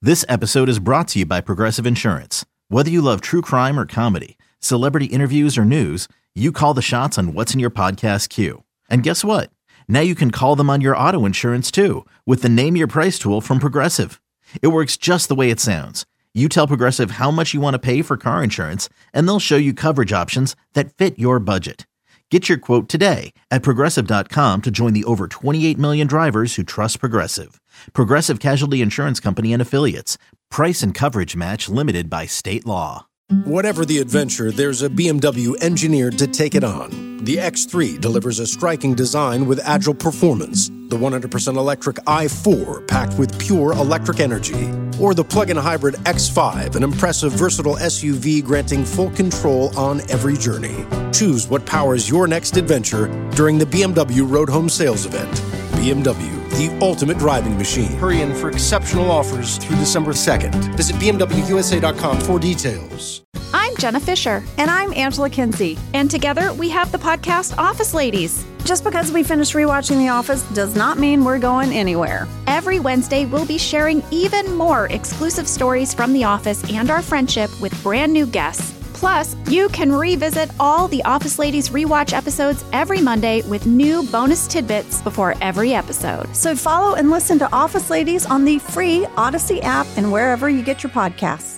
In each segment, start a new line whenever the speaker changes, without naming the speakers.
This episode is brought to you by Progressive Insurance. Whether you love true crime or comedy, celebrity interviews or news, you call the shots on what's in your podcast queue. And guess what? Now you can call them on your auto insurance too with the Name Your Price tool from Progressive. It works just the way it sounds. You tell Progressive how much you want to pay for car insurance, and they'll show you coverage options that fit your budget. Get your quote today at Progressive.com to join the over 28 million drivers who trust Progressive. Progressive Casualty Insurance Company and Affiliates. Price and coverage match limited by state law.
Whatever the adventure, there's a BMW engineered to take it on. The X3 delivers a striking design with agile performance. The 100% electric i4 packed with pure electric energy. Or the plug-in hybrid X5, an impressive, versatile SUV granting full control on every journey. Choose what powers your next adventure during the BMW Road Home Sales Event. BMW, the ultimate driving machine. Hurry in for exceptional offers through December 2nd. Visit BMWUSA.com for details.
I'm Jenna Fisher.
And I'm Angela Kinsey.
And together we have the podcast Office Ladies.
Just because we finished rewatching The Office does not mean we're going anywhere.
Every Wednesday, we'll be sharing even more exclusive stories from The Office and our friendship with brand new guests. Plus, you can revisit all the Office Ladies rewatch episodes every Monday with new bonus tidbits before every episode.
So follow and listen to Office Ladies on the free Odyssey app and wherever you get your podcasts.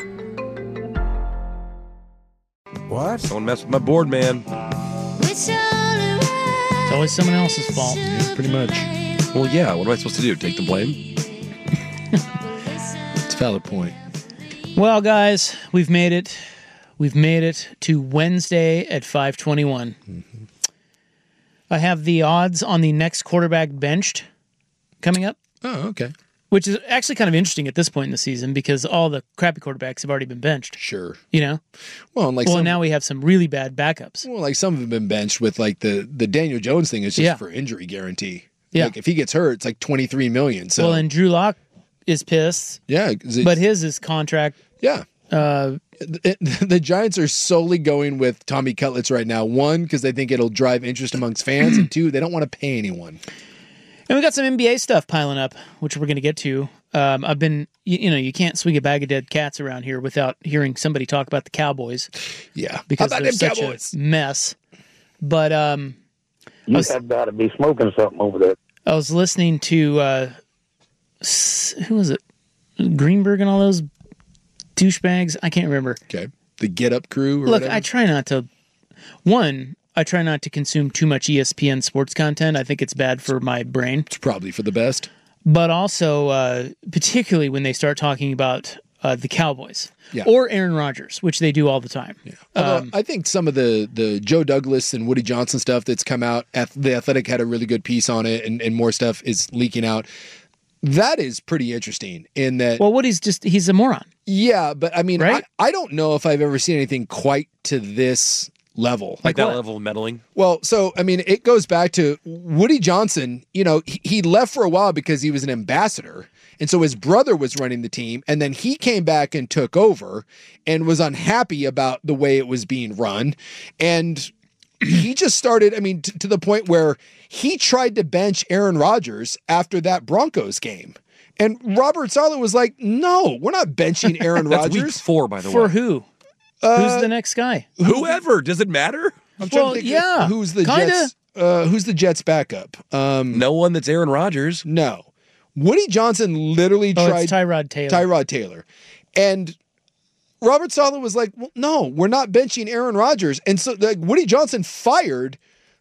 What? Don't mess with my board, man.
It's always someone else's fault.
Yeah, pretty much. Well, yeah. What am I supposed to do? Take the blame? It's a valid point.
Well, guys, we've made it. We've made it to Wednesday at 5:21. Mm-hmm. I have the odds on the next quarterback benched coming up.
Oh, okay.
Which is actually kind of interesting at this point in the season because all the crappy quarterbacks have already been benched.
Sure.
You know?
Well, and
now we have some really bad backups.
Well, like some have been benched with like the Daniel Jones thing is just for injury guarantee.
Yeah.
Like if he gets hurt, it's like $23 million. So.
Well, and Drew Lock is pissed.
Yeah.
But his is contract.
Yeah. The Giants are solely going with Tommy Cutlets right now. One, because they think it'll drive interest amongst fans, and two, they don't want to pay anyone.
And we got some NBA stuff piling up, which we're going to get to. I've been, you can't swing a bag of dead cats around here without hearing somebody talk about the Cowboys.
Yeah,
because they're such
Cowboys?
A mess. But
you have got to be smoking something over there.
I was listening to who was it? Greenberg and all those douchebags. I can't remember.
Okay, the Get Up crew.
Look, whatever. I try not to consume too much ESPN sports content. I think it's bad for my brain.
It's probably for the best.
But also, particularly when they start talking about the Cowboys or Aaron Rodgers, which they do all the time.
Yeah. Although, I think some of the Joe Douglas and Woody Johnson stuff that's come out, The Athletic had a really good piece on it, and more stuff is leaking out. That is pretty interesting in that...
Well, Woody's he's a moron.
Yeah, but I mean,
right?
I don't know if I've ever seen anything quite to this level.
Like that level of meddling?
Well, so, I mean, it goes back to Woody Johnson. He left for a while because he was an ambassador. And so his brother was running the team. And then he came back and took over and was unhappy about the way it was being run. And he just started, to the point where he tried to bench Aaron Rodgers after that Broncos game. And Robert Saleh was like, no, we're not benching Aaron Rodgers.
That's week 4, by the way.
For who? Who's the next guy?
Whoever. Does it matter?
I'm trying to think who's the Jets? Who's the Jets backup?
No one that's Aaron Rodgers.
No. Woody Johnson literally tried.
It's Tyrod Taylor.
Tyrod Taylor. And Robert Saleh was like, well, no, we're not benching Aaron Rodgers. And so Woody Johnson fired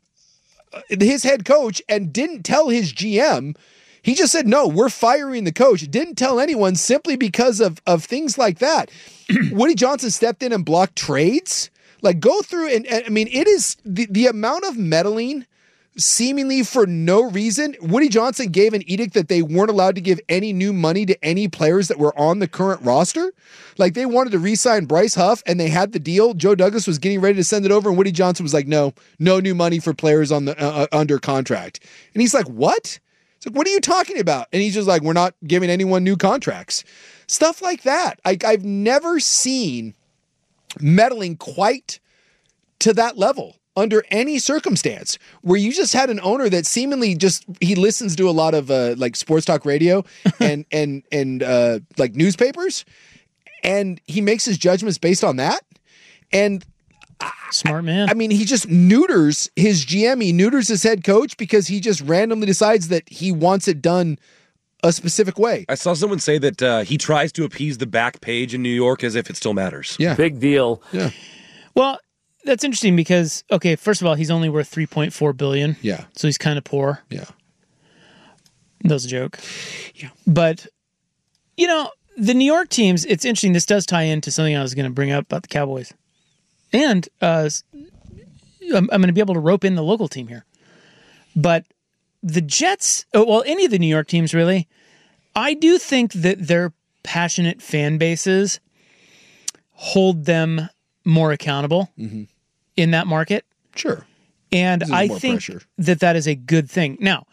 his head coach and didn't tell his GM. He just said, no, we're firing the coach. Didn't tell anyone simply because of things like that. Woody Johnson stepped in and blocked trades. Like, go through and it is the amount of meddling seemingly for no reason. Woody Johnson gave an edict that they weren't allowed to give any new money to any players that were on the current roster. Like, they wanted to re-sign Bryce Huff and they had the deal. Joe Douglas was getting ready to send it over and Woody Johnson was like, no new money for players on the under contract. And he's like, what? It's like, what are you talking about? And he's just like, we're not giving anyone new contracts. Stuff like that. I've never seen meddling quite to that level. under any circumstance, where you just had an owner that seemingly he listens to a lot of like sports talk radio and like newspapers, and he makes his judgments based on that. And
smart man.
I mean, he just neuters his GM. He neuters his head coach because he just randomly decides that he wants it done a specific way.
I saw someone say that he tries to appease the back page in New York as if it still matters.
Yeah.
Big deal.
Yeah.
Well, that's interesting because, okay, first of all, he's only worth $3.4 billion.
Yeah.
So he's kind of poor.
Yeah.
That was a joke.
Yeah.
But, you know, the New York teams, it's interesting. This does tie into something I was going to bring up about the Cowboys. And I'm going to be able to rope in the local team here. But the Jets, well, any of the New York teams, really, I do think that their passionate fan bases hold them more accountable in that market.
Sure.
And
This is
I
more
think
pressure.
that is a good thing. Now,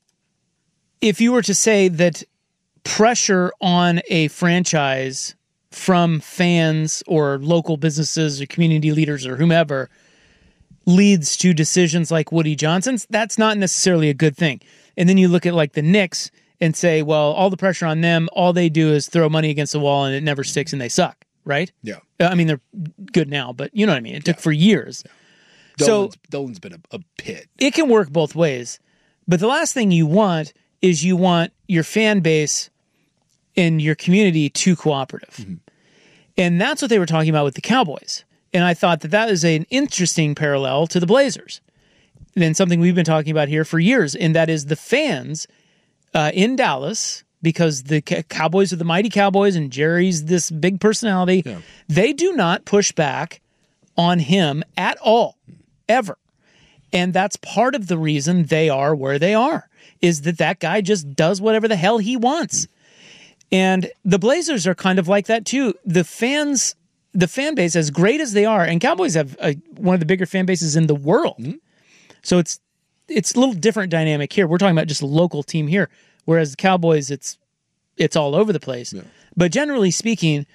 if you were to say that pressure on a franchise from fans or local businesses or community leaders or whomever leads to decisions like Woody Johnson's, that's not necessarily a good thing. And then you look at like the Knicks and say, well, all the pressure on them, all they do is throw money against the wall and it never sticks and they suck, right?
Yeah.
I mean, they're good now, but you know what I mean? It took for years. So
Dolan's been a pit.
it can work both ways. But the last thing you want is you want your fan base and your community too cooperative. And that's what they were talking about with the Cowboys. And I thought that is an interesting parallel to the Blazers. And something we've been talking about here for years, and that is the fans in Dallas, because the Cowboys are the mighty Cowboys and Jerry's this big personality. Yeah. They do not push back on him at all, ever. And that's part of the reason they are where they are, is that guy just does whatever the hell he wants. And the Blazers are kind of like that too. The fan base, as great as they are, and Cowboys have one of the bigger fan bases in the world. So it's a little different dynamic here. We're talking about just a local team here, whereas the Cowboys, it's all over the place. Yeah. But generally speaking,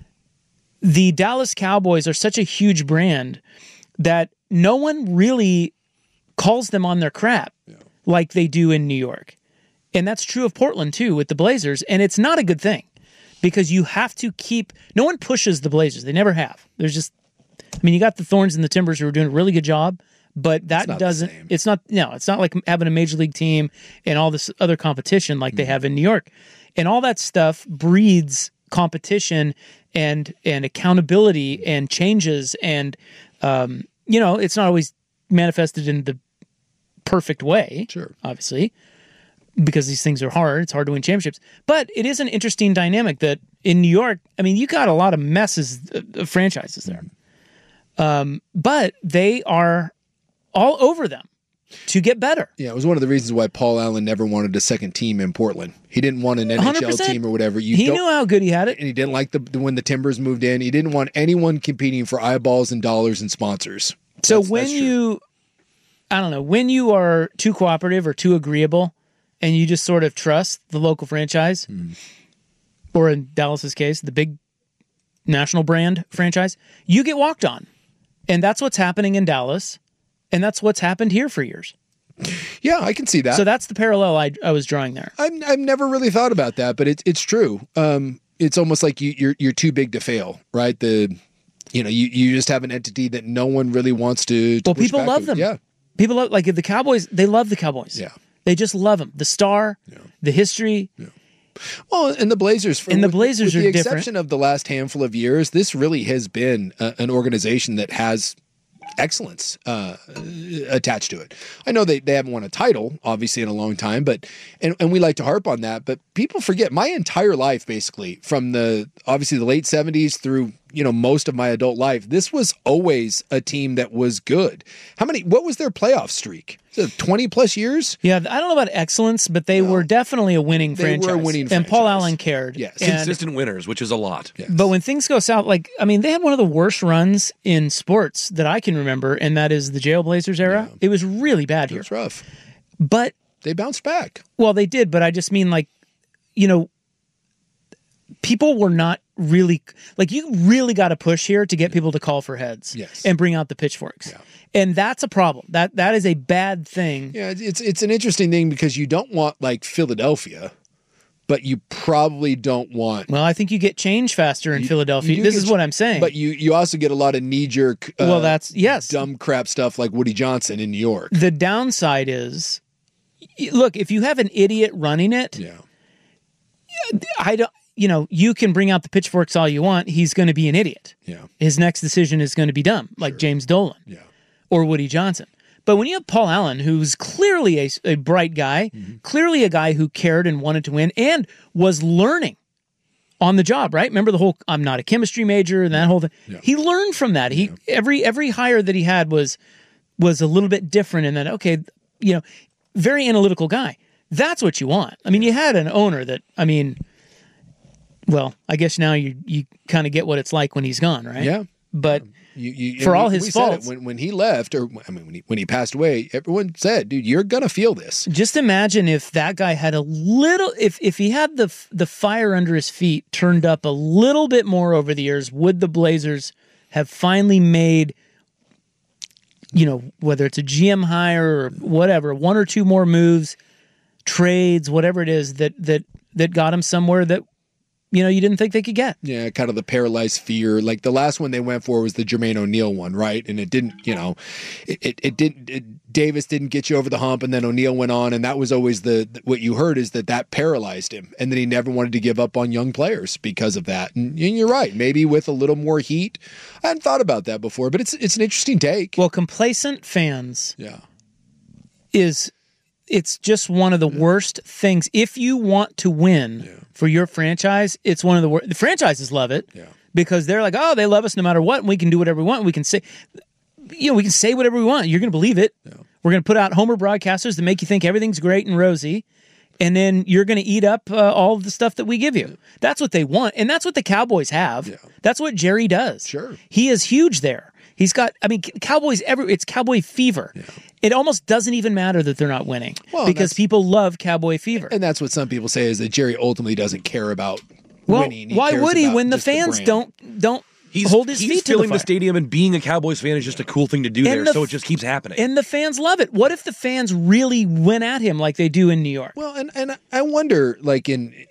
the Dallas Cowboys are such a huge brand that no one really calls them on their crap like they do in New York. And that's true of Portland, too, with the Blazers. And it's not a good thing because you have to no one pushes the Blazers. They never have. There's just, you got the Thorns and the Timbers who are doing a really good job, but it's not like having a major league team and all this other competition like they have in New York. And all that stuff breeds competition and accountability and changes. And, it's not always manifested in the perfect way, sure, obviously, because these things are hard. It's hard to win championships. But it is an interesting dynamic that in New York, you got a lot of messes of franchises there. But they are all over them to get better.
Yeah, it was one of the reasons why Paul Allen never wanted a second team in Portland. He didn't want an NHL
100%.
Team or whatever.
He knew how good he had it.
And he didn't like when the Timbers moved in. He didn't want anyone competing for eyeballs and dollars and sponsors.
So when you are too cooperative or too agreeable and you just sort of trust the local franchise, or in Dallas's case, the big national brand franchise, you get walked on. And that's what's happening in Dallas. And that's what's happened here for years.
Yeah, I can see that.
So that's the parallel I was drawing there.
I've never really thought about that, but it's true. It's almost like you're too big to fail, right? You just have an entity that no one really wants to
well, people love them.
Yeah.
People love, like the Cowboys, they love the Cowboys.
Yeah.
They just love them. The star, the history.
Yeah. Well, and the Blazers,
with the
exception of the last handful of years, this really has been an organization that has excellence attached to it. I know they haven't won a title, obviously, in a long time, but and we like to harp on that, but people forget my entire life, basically, from obviously the late 70s through most of my adult life, this was always a team that was good. What was their playoff streak? 20 plus years?
Yeah, I don't know about excellence, but they were definitely a winning franchise.
They were a winning franchise.
And Paul Allen cared.
Yes.
Consistent winners, which is a lot.
Yes.
But when things go south, they had one of the worst runs in sports that I can remember, and that is the Jail Blazers era. Yeah. It was really bad here.
It was rough.
But
they bounced back.
Well, they did, but I just mean people were not really like, you really got to push here to get people to call for heads and bring out the pitchforks. And that's a problem. That is a bad thing.
Yeah, it's an interesting thing because you don't want like Philadelphia, but you probably don't want.
Well, I think you get change faster in Philadelphia. This is what I'm saying.
But you also get a lot of knee-jerk,
that's
dumb crap stuff like Woody Johnson in New York.
The downside is, look, if you have an idiot running it, I don't. You can bring out the pitchforks all you want. He's going to be an idiot.
Yeah.
His next decision is going to be dumb, like James Dolan or Woody Johnson. But when you have Paul Allen, who's clearly a bright guy, clearly a guy who cared and wanted to win and was learning on the job, right? Remember the whole I'm not a chemistry major and that whole thing? Yeah. He learned from that. He every hire that he had was a little bit different in that, very analytical guy. That's what you want. I mean, you had an owner that, well, I guess now you kind of get what it's like when he's gone, right?
Yeah.
But for all his faults,
when he left, or when he passed away, everyone said, "Dude, you're gonna feel this."
Just imagine if that guy had a little, if he had the fire under his feet turned up a little bit more over the years, would the Blazers have finally made, whether it's a GM hire or whatever, one or two more moves, trades, whatever it is that got him somewhere that you didn't think they could get.
Yeah, kind of the paralyzed fear. Like the last one they went for was the Jermaine O'Neal one, right? And it didn't, Davis didn't get you over the hump, and then O'Neal went on, and that was always what you heard is that paralyzed him, and then he never wanted to give up on young players because of that. And you're right, maybe with a little more heat. I hadn't thought about that before, but it's an interesting take.
Well, complacent fans, it's just one of the worst things. If you want to win for your franchise, it's one of the worst. The franchises love it because they're like, oh, they love us no matter what, and we can do whatever we want. We can say, we can say whatever we want. You're going to believe it. Yeah. We're going to put out Homer broadcasters that make you think everything's great and rosy, and then you're going to eat up all of the stuff that we give you. That's what they want, and that's what the Cowboys have. Yeah. That's what Jerry does.
Sure.
He is huge there. He's got, Cowboys, it's Cowboy fever. Yeah. It almost doesn't even matter that they're not winning because people love Cowboy fever.
And that's what some people say is that Jerry ultimately doesn't care about winning.
Why would he when the fans don't hold his feet to the fire?
He's filling the stadium, and being a Cowboys fan is just a cool thing to do so it just keeps happening.
And the fans love it. What if the fans really went at him like they do in New York?
Well, and I wonder, like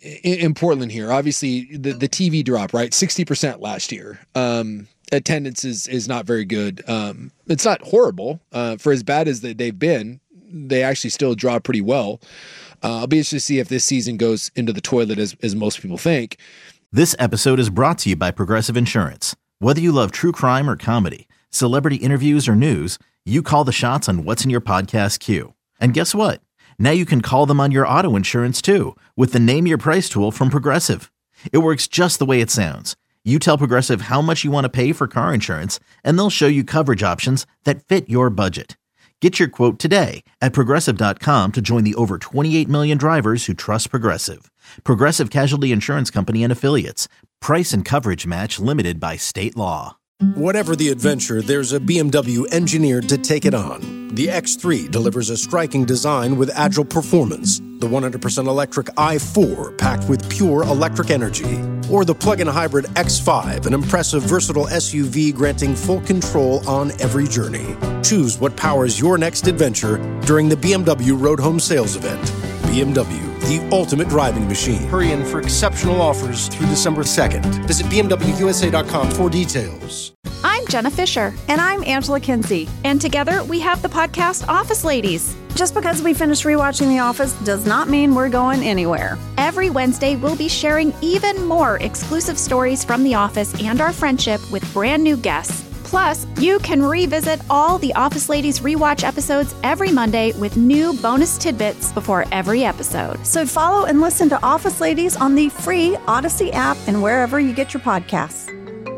in Portland here, obviously the TV drop, right? 60% last year. Attendance is not very good. It's not horrible for as bad as they've been. They actually still draw pretty well. I'll be interested to see if this season goes into the toilet as most people think.
This episode is brought to you by Progressive Insurance. Whether you love true crime or comedy, celebrity interviews or news, you call the shots on what's in your podcast queue. And guess what? Now you can call them on your auto insurance too with the Name Your Price tool from Progressive. It works just the way it sounds. You tell Progressive how much you want to pay for car insurance, and they'll show you coverage options that fit your budget. Get your quote today at Progressive.com to join the over 28 million drivers who trust Progressive. Progressive Casualty Insurance Company and Affiliates. Price and coverage match limited by state law.
Whatever the adventure, there's a BMW engineered to take it on. The X3 delivers a striking design with agile performance. The 100% electric i4 packed with pure electric energy. Or the plug-in hybrid X5, an impressive, versatile SUV granting full control on every journey. Choose what powers your next adventure during the BMW Road Home Sales Event. BMW, the ultimate driving machine. Hurry in for exceptional offers through December 2nd. Visit BMWUSA.com for details.
I'm Jenna Fisher.
And I'm Angela Kinsey.
And together we have the podcast Office Ladies.
Just because we finished rewatching The Office does not mean we're going anywhere.
Every Wednesday, we'll be sharing even more exclusive stories from The Office and our friendship with brand new guests. Plus, you can revisit all the Office Ladies rewatch episodes every Monday with new bonus tidbits before every episode.
So follow and listen to Office Ladies on the free Odyssey app and wherever you get your podcasts.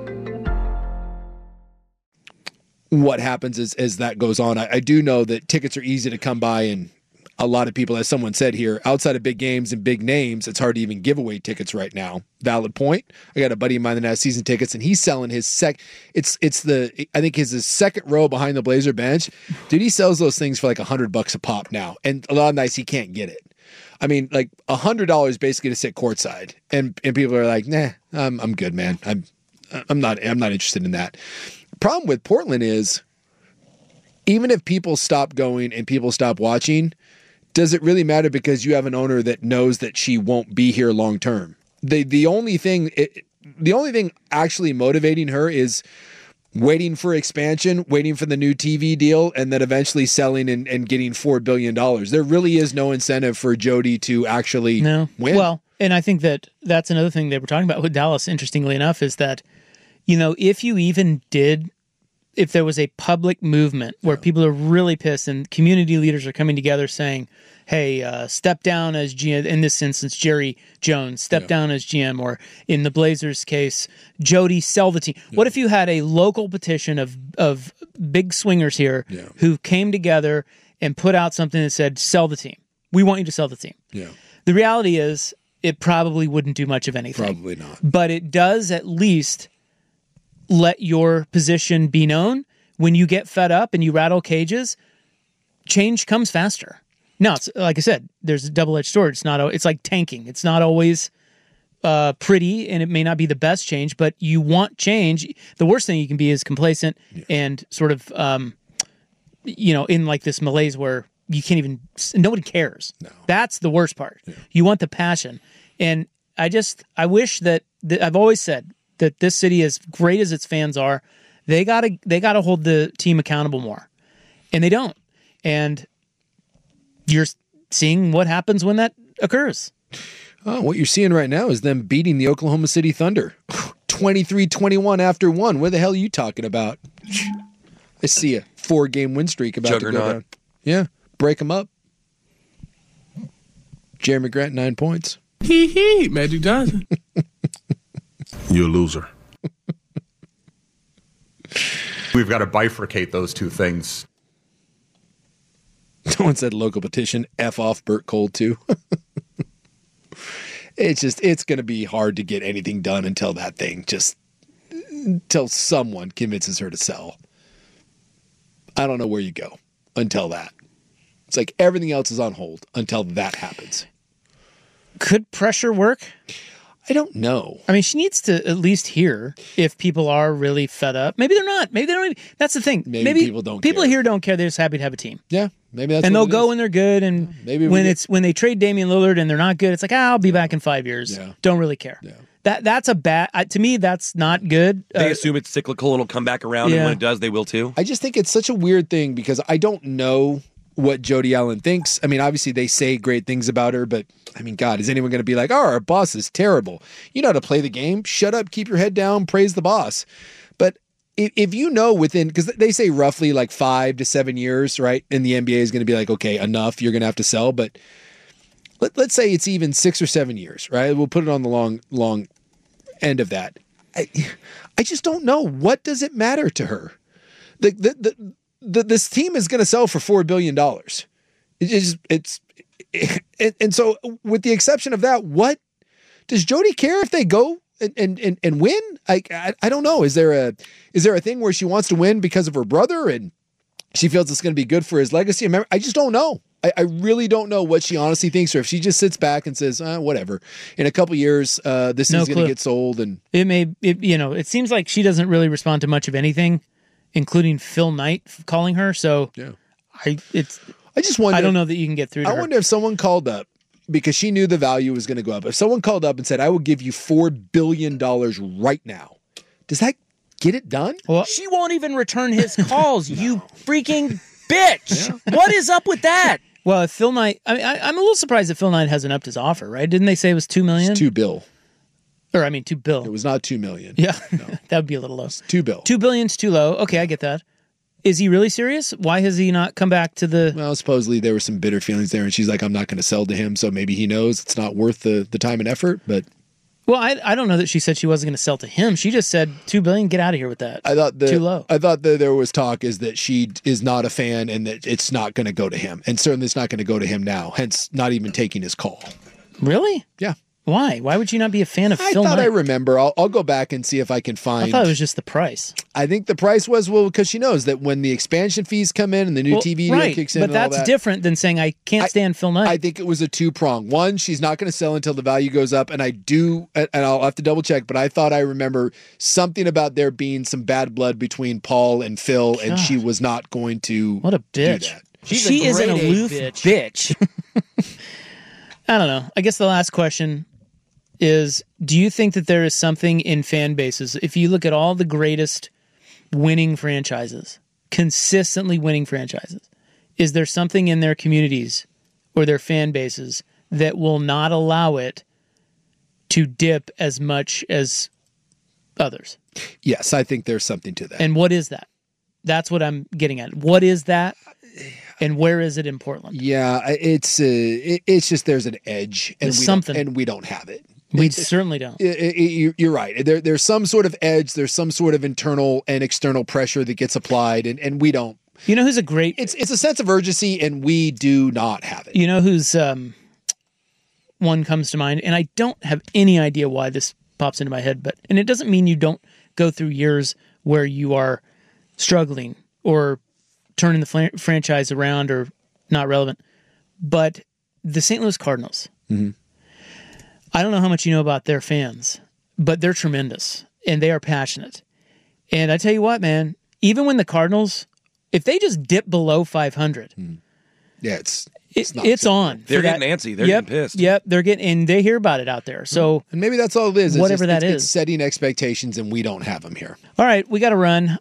What happens as that goes on, I do know that tickets are easy to come by, and a lot of people, as someone said here, outside of big games and big names, it's hard to even give away tickets right now. Valid point. I got a buddy of mine that has season tickets, and he's selling his I think his second row behind the Blazer bench. Dude, he sells those things for like $100 a pop now, and a lot of nights he can't get it. I mean, like $100 basically to sit courtside, and people are like, nah, I'm good, man. I'm not interested in that. Problem with Portland is, even if people stop going and people stop watching, does it really matter because you have an owner that knows that she won't be here long term? The only thing actually motivating her is waiting for expansion, waiting for the new TV deal, and then eventually selling and getting $4 billion. There really is no incentive for Jody to actually win.
Well, and I think that's another thing they were talking about with Dallas, interestingly enough, is that, if there was a public movement where people are really pissed and community leaders are coming together saying, hey, step down as GM, in this instance, Jerry Jones, step down as GM, or in the Blazers case, Jody, sell the team. Yeah. What if you had a local petition of big swingers here who came together and put out something that said, sell the team. We want you to sell the team.
Yeah.
The reality is it probably wouldn't do much of anything.
Probably not.
But it does at least let your position be known. When you get fed up and you rattle cages, change comes faster. Now, it's, like I said, there's a double-edged sword. It's like tanking. It's not always pretty, and it may not be the best change, but you want change. The worst thing you can be is complacent and sort of, in like this malaise where you can't even, nobody cares. No. That's the worst part. Yeah. You want the passion. And I wish that I've always said that this city, as great as its fans are, they gotta hold the team accountable more. And they don't. And you're seeing what happens when that occurs.
Oh, what you're seeing right now is them beating the Oklahoma City Thunder 23-21 after one. Where the hell are you talking about? I see a 4-game win streak about to go down. Yeah, break them up. Jeremy Grant, 9 points.
Hee, Magic Johnson.
You're a loser. We've got to bifurcate those two things.
Someone said local petition, F off Burt Cole too. It's going to be hard to get anything done until someone convinces her to sell. I don't know where you go until that. It's like everything else is on hold until that happens.
Could pressure work?
I don't know.
I mean, she needs to at least hear if people are really fed up. Maybe they're not. Maybe they don't. That's the thing.
Maybe people don't.
People
care.
Here don't care. They're just happy to have a team.
Yeah, maybe that's.
And they'll
what it
go
is.
when they're good. And
maybe
when they trade Damian Lillard and they're not good, it's like, I'll be back in 5 years.
Yeah.
Don't really care.
Yeah.
That's a bad. To me, that's not good.
They assume it's cyclical and it'll come back around, and when it does, they will too.
I just think it's such a weird thing because I don't know what Jody Allen thinks. I mean, obviously they say great things about her, but I mean, God, is anyone going to be like, oh, our boss is terrible? You know how to play the game. Shut up, keep your head down, praise the boss. But if you know because they say roughly like 5 to 7 years, right? And the NBA is going to be like, okay, enough, you're going to have to sell. But let's say it's even 6 or 7 years, right? We'll put it on the long end of that. I just don't know. What does it matter to her? This team is going to sell for $4 billion. And so with the exception of that, what does Jody care if they go and win? I don't know. Is there a thing where she wants to win because of her brother and she feels it's going to be good for his legacy? I just don't know. I really don't know what she honestly thinks, or if she just sits back and says, whatever. In a couple years, this is going to get sold. And
it seems like she doesn't really respond to much of anything, including Phil Knight calling her. So
yeah.
I
just wonder.
I don't know that you can get through to her.
I wonder if someone called up because she knew the value was going to go up. If someone called up and said, I will give you $4 billion right now, does that get it done?
Well, she won't even return his calls, you freaking bitch. Yeah. What is up with that? Well, if Phil Knight, I'm a little surprised that Phil Knight hasn't upped his offer, right? Didn't they say it was $2 million?
It's $2 billion.
Or, $2 billion.
It was not $2 million.
Yeah,
no.
That would be a little low.
It's $2 billion.
$2 billion's too low. Okay, I get that. Is he really serious? Why has he not come back to the...
Well, supposedly there were some bitter feelings there, and she's like, I'm not going to sell to him, so maybe he knows it's not worth the time and effort, but...
Well, I don't know that she said she wasn't going to sell to him. She just said, $2 billion, get out of here with that. Too low.
I thought that there was talk is that she is not a fan and that it's not going to go to him, and certainly it's not going to go to him now, hence not even taking his call.
Really?
Yeah.
Why? Why would you not be a fan of Phil
thought
Knight?
I remember. I'll go back and see if I can find.
I thought it was just the price.
I think the price was, because she knows that when the expansion fees come in and the new TV deal kicks in,
but
and all
that's
that,
different than saying I can't stand Phil Knight.
I think it was a two-prong. One, she's not going to sell until the value goes up, and I'll have to double check, but I thought I remember something about there being some bad blood between Paul and Phil, and she was not going to
What a bitch.
do that.
She is an aloof bitch. I don't know. I guess the last question is, do you think that there is something in fan bases, if you look at all the greatest winning franchises, consistently winning franchises, is there something in their communities or their fan bases that will not allow it to dip as much as others?
Yes, I think there's something to that.
And what is that? That's what I'm getting at. What is that? And where is it in Portland?
Yeah, it's just there's an edge, and we don't have it.
We certainly don't.
You're right. There's some sort of edge. There's some sort of internal and external pressure that gets applied, and we don't.
You know who's a great...
It's a sense of urgency, and we do not have it.
You know who's one comes to mind, and I don't have any idea why this pops into my head, and it doesn't mean you don't go through years where you are struggling or turning the franchise around or not relevant, but the St. Louis Cardinals.
Mm-hmm.
I don't know how much you know about their fans, but they're tremendous and they are passionate. And I tell you what, man, even when the Cardinals, if they just dip below 500,
yeah, it's
on.
They're getting antsy. They're getting pissed.
Yep, they're getting, and they hear about it out there. So,
and maybe that's all it is.
Whatever that is,
it's setting expectations, and we don't have them here.
All right, we got to run.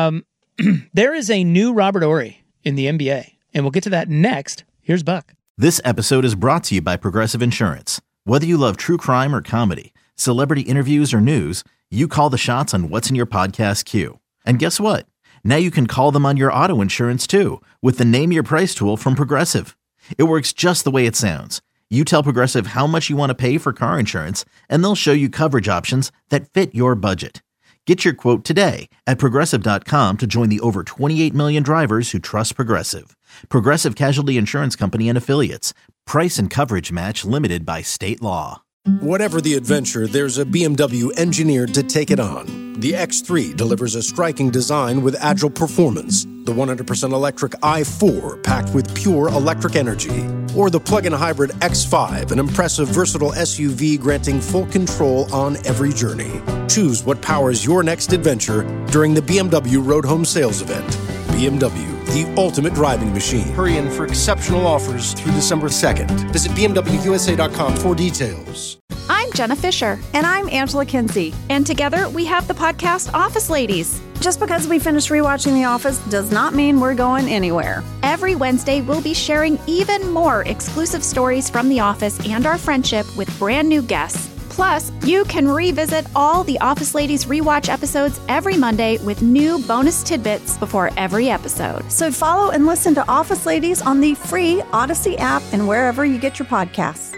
There is a new Robert Horry in the NBA, and we'll get to that next. Here's Buck.
This episode is brought to you by Progressive Insurance. Whether you love true crime or comedy, celebrity interviews or news, you call the shots on what's in your podcast queue. And guess what? Now you can call them on your auto insurance too with the Name Your Price tool from Progressive. It works just the way it sounds. You tell Progressive how much you want to pay for car insurance, and they'll show you coverage options that fit your budget. Get your quote today at Progressive.com to join the over 28 million drivers who trust Progressive. Progressive Casualty Insurance Company and Affiliates. Price and coverage match limited by state law.
Whatever the adventure, there's a BMW engineered to take it on. The X3 delivers a striking design with agile performance. The 100% electric i4 packed with pure electric energy. Or the plug-in hybrid X5, an impressive versatile SUV granting full control on every journey. Choose what powers your next adventure during the BMW Road Home Sales Event. BMW, the ultimate driving machine. Hurry in for exceptional offers through December 2nd. Visit BMWUSA.com for details.
I'm Jenna Fisher.
And I'm Angela Kinsey.
And together we have the podcast Office Ladies.
Just because we finished rewatching The Office does not mean we're going anywhere.
Every Wednesday, we'll be sharing even more exclusive stories from The Office and our friendship with brand new guests. Plus, you can revisit all the Office Ladies rewatch episodes every Monday with new bonus tidbits before every episode.
So follow and listen to Office Ladies on the free Odyssey app and wherever you get your podcasts.